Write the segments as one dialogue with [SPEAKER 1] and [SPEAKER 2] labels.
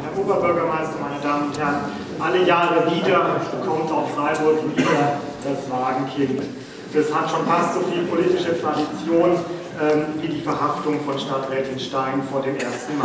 [SPEAKER 1] Herr Oberbürgermeister, meine Damen und Herren, alle Jahre wieder kommt auf Freiburg wieder das Wagenkind. Das hat schon fast so viel politische Tradition wie die Verhaftung von Stadträtin Stein vor dem 1. Mai.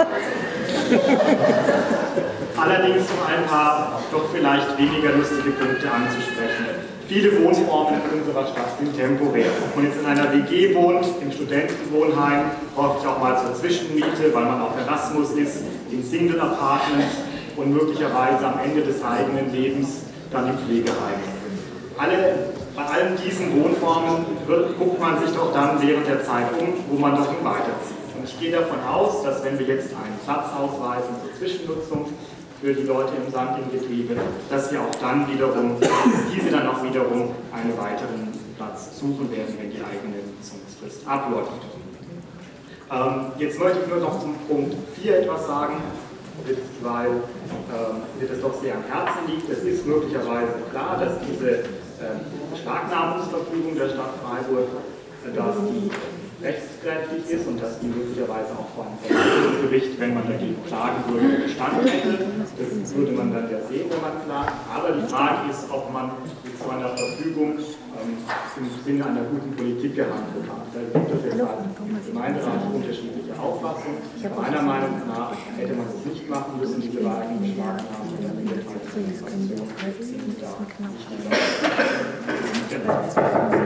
[SPEAKER 1] Allerdings um ein paar doch vielleicht weniger lustige Punkte anzusprechen. Viele Wohnformen in unserer Stadt sind temporär. Ob man jetzt in einer WG wohnt, im Studentenwohnheim, häufig auch mal zur Zwischenmiete, weil man auf Erasmus ist, in Single-Apartments und möglicherweise am Ende des eigenen Lebens dann im Pflegeheim. Bei allen diesen Wohnformen guckt man sich doch dann während der Zeit um, wo man doch weiterzieht. Und ich gehe davon aus, dass wenn wir jetzt einen Platz ausweisen zur Zwischennutzung für die Leute im Sandingetriebe, dass wir auch dann wiederum, diese dann auch wiederum einen weiteren Platz suchen werden, wenn die eigene Nutzungsfrist abläuft. Jetzt möchte ich nur noch zum Punkt 4 etwas sagen, weil mir das doch sehr am Herzen liegt. Es ist möglicherweise klar, dass diese Beschlagnahmungsverfügung der Stadt Freiburg, dass die rechtskräftig ist und dass die möglicherweise auch vor einem Verwaltungsgericht, wenn man dagegen klagen würde, Bestand hätte. Das würde man dann ja sehen, wenn man klagt. Aber die Frage ist, ob man mit so einer Verfügung im Sinne einer guten Politik gehandelt hat. Da gibt es jetzt als Gemeinderat unterschiedliche Auffassungen. Meiner Meinung nach hätte man es nicht machen müssen, diese Wagen Beschlagnahmung und dann in der Tat